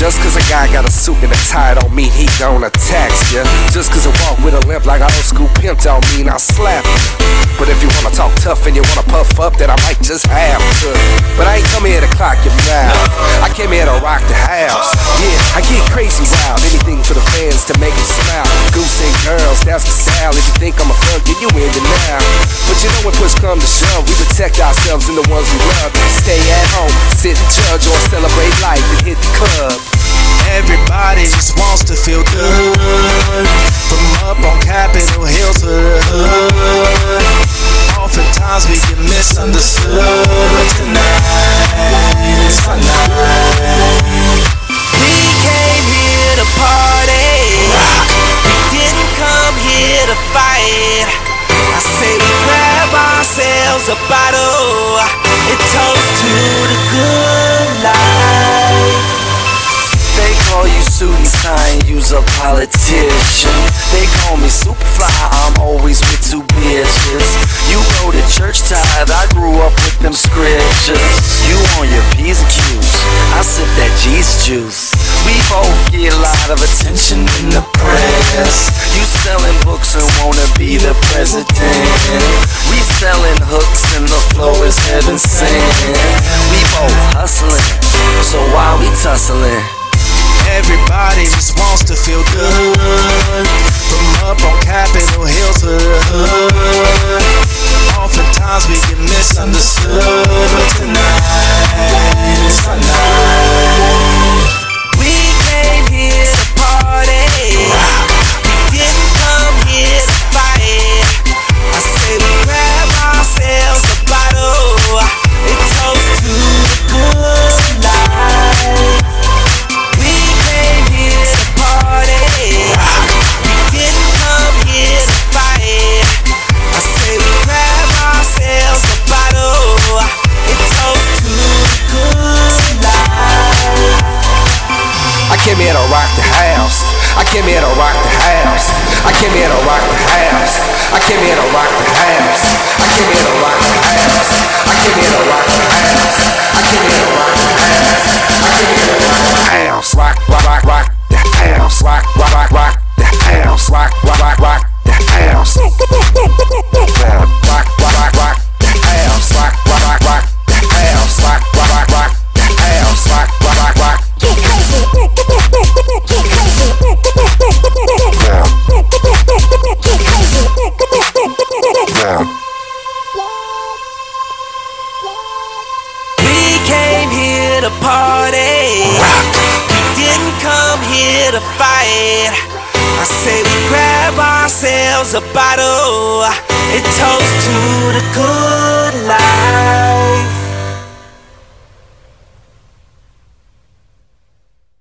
Just cause a guy got a suit and a tie don't mean he gon' attack ya. Just cause I walk with a limp like an old school pimp don't mean I slap ya. But if you wanna talk tough and you wanna puff up, then I might just have to. But I ain't come here to clock your mouth, I came here to rock the house. Yeah, I get crazy wild, anything for the fans to make it smile. Goose and girls, that's the style. If you think I'm a thug, then you in the now. But you know when push come to shove, we protect ourselves and the ones we love. Stay at home, sit and judge, or celebrate life and hit the club. Everybody just wants to feel good, from up on Capitol Hill to the hood. Oftentimes we get misunderstood, but tonight is our night. We came here to party, we didn't come here to fight. I say we grab ourselves a bottle and toast to the good life. They call you suit and tie and you's a politician. They call me Superfly, I'm always with two bitches. You go to church tithe, I grew up with them scriptures. You on your P's and Q's, I sip that Jesus juice. We both get a lot of attention in the press. You selling books and wanna be the president. We selling hooks and the flow is heaven sent. We both hustling, so why we tussling? Everybody just wants to feel good, from up on Capitol Hill to the hood. Oftentimes we get misunderstood, but tonight is our night. We came here to party, we didn't come here to fight. I say we grab ourselves a bottle and toast to the good life. We came here to party, we didn't come here to fight. I say we grab ourselves a bottle and toast to the good life. I came here to rock the house, I came here to rock the house, I came here to rock the house, I came here to rock the house, I came here to rock the house, I came here to rock the house, I came here to rock the house, I came here to rock the house. Rock, rock, rock, rock the house, rock, rock, rock, rock the house, rock, rock, rock, rock the house. Rock, rock, rock, rock the house, rock, rock, rock, rock the house, rock, rock, rock, rock the house, rock, rock, rock, rock. Get crazy, get crazy, Yeah. get crazy. Yeah. We came here to party, we didn't come here to fight. I say we grab ourselves a bottle and toast to the good